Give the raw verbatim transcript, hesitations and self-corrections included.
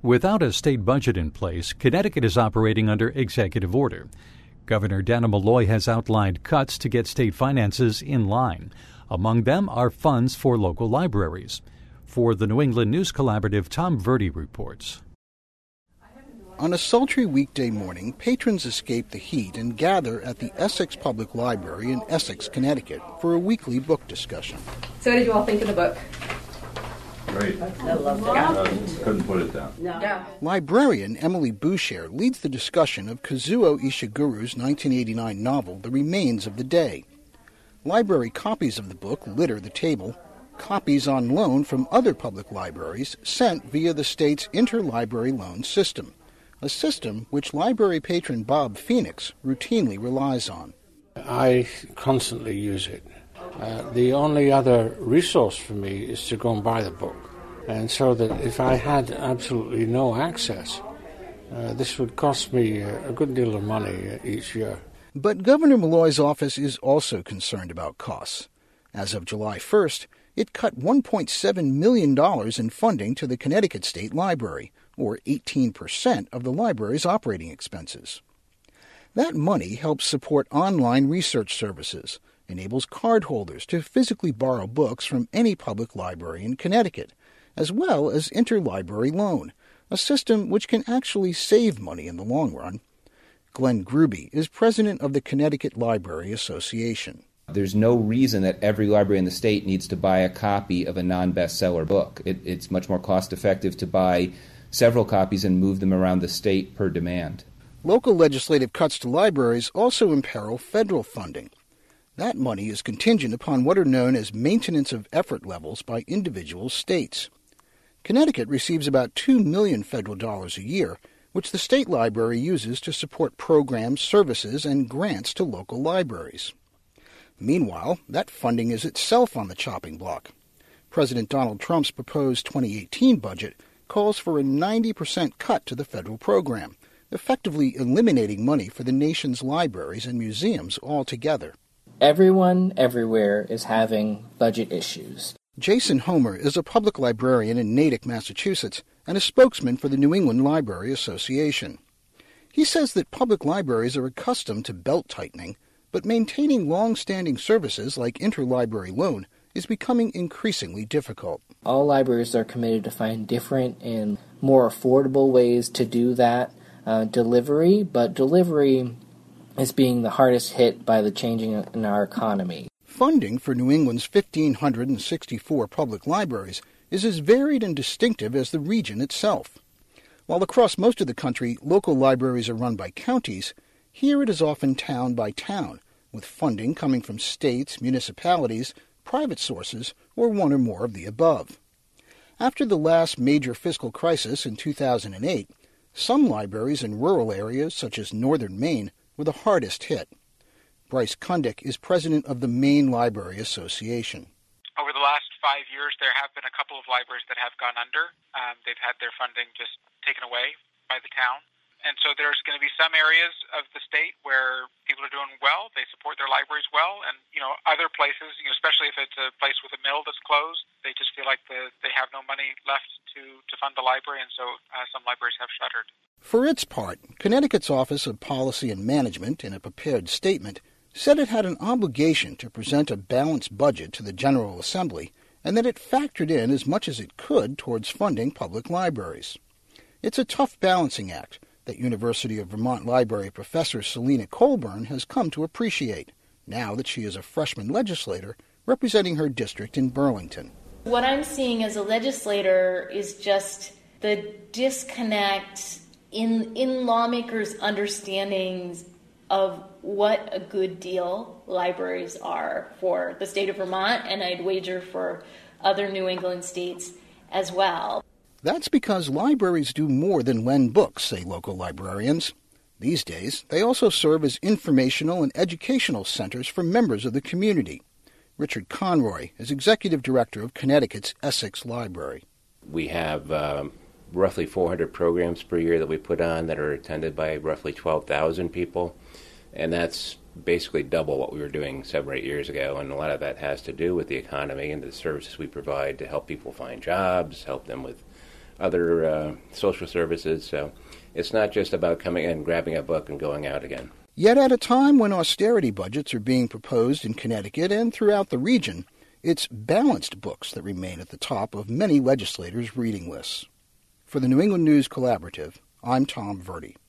Without a state budget in place, Connecticut is operating under executive order. Governor Dannel Malloy has outlined cuts to get state finances in line. Among them are funds for local libraries. For the New England News Collaborative, Tom Verdi reports. On a sultry weekday morning, patrons escape the heat and gather at the Essex Public Library in Essex, Connecticut, for a weekly book discussion. So what did you all think of the book? Great. I love it. Yeah. Uh, couldn't put it down. No. Yeah. Librarian Emily Boucher leads the discussion of Kazuo Ishiguro's nineteen eighty-nine novel, The Remains of the Day. Library copies of the book litter the table, copies on loan from other public libraries sent via the state's interlibrary loan system, a system which library patron Bob Phoenix routinely relies on. I constantly use it. Uh, the only other resource for me is to go and buy the book. And so that if I had absolutely no access, uh, this would cost me a good deal of money each year. But Governor Malloy's office is also concerned about costs. As of July first, it cut one point seven million dollars in funding to the Connecticut State Library, or eighteen percent of the library's operating expenses. That money helps support online research services, enables cardholders to physically borrow books from any public library in Connecticut, as well as interlibrary loan, a system which can actually save money in the long run. Glenn Gruby is president of the Connecticut Library Association. There's no reason that every library in the state needs to buy a copy of a non-bestseller book. It, it's much more cost-effective to buy several copies and move them around the state per demand. Local legislative cuts to libraries also imperil federal funding. That money is contingent upon what are known as maintenance of effort levels by individual states. Connecticut receives about two million dollars federal dollars a year, which the state library uses to support programs, services, and grants to local libraries. Meanwhile, that funding is itself on the chopping block. President Donald Trump's proposed twenty eighteen budget calls for a ninety percent cut to the federal program, effectively eliminating money for the nation's libraries and museums altogether. Everyone everywhere is having budget issues. Jason Homer is a public librarian in Natick, Massachusetts, and a spokesman for the New England Library Association. He says that public libraries are accustomed to belt-tightening, but maintaining long-standing services like interlibrary loan is becoming increasingly difficult. All libraries are committed to find different and more affordable ways to do that uh, delivery, but delivery is being the hardest hit by the changing in our economy. Funding for New England's one thousand five hundred sixty-four public libraries is as varied and distinctive as the region itself. While across most of the country local libraries are run by counties, here it is often town by town, with funding coming from states, municipalities, private sources, or one or more of the above. After the last major fiscal crisis in two thousand eight, some libraries in rural areas such as northern Maine were the hardest hit. Bryce Kundick is president of the Maine Library Association. Over the last five years, there have been a couple of libraries that have gone under. Um, they've had their funding just taken away by the town. And so there's going to be some areas of the state where people are doing well, they support their libraries well, and, you know, other places, you know, especially if it's a place with a mill that's closed, they just feel like the, they have no money left to, to fund the library, and so uh, some libraries have shuttered. For its part, Connecticut's Office of Policy and Management, in a prepared statement, said it had an obligation to present a balanced budget to the General Assembly and that it factored in as much as it could towards funding public libraries. It's a tough balancing act that University of Vermont Library professor Selena Colburn has come to appreciate, now that she is a freshman legislator representing her district in Burlington. What I'm seeing as a legislator is just the disconnect in, in lawmakers' understandings of what a good deal libraries are for the state of Vermont, and I'd wager for other New England states as well. That's because libraries do more than lend books, say local librarians. These days, they also serve as informational and educational centers for members of the community. Richard Conroy is executive director of Connecticut's Essex Library. We have um, roughly four hundred programs per year that we put on that are attended by roughly twelve thousand people, and that's basically double what we were doing seven or eight years ago, and a lot of that has to do with the economy and the services we provide to help people find jobs, help them with other uh, social services. So it's not just about coming in, grabbing a book, and going out again. Yet at a time when austerity budgets are being proposed in Connecticut and throughout the region, it's balanced books that remain at the top of many legislators' reading lists. For the New England News Collaborative, I'm Tom Verdi.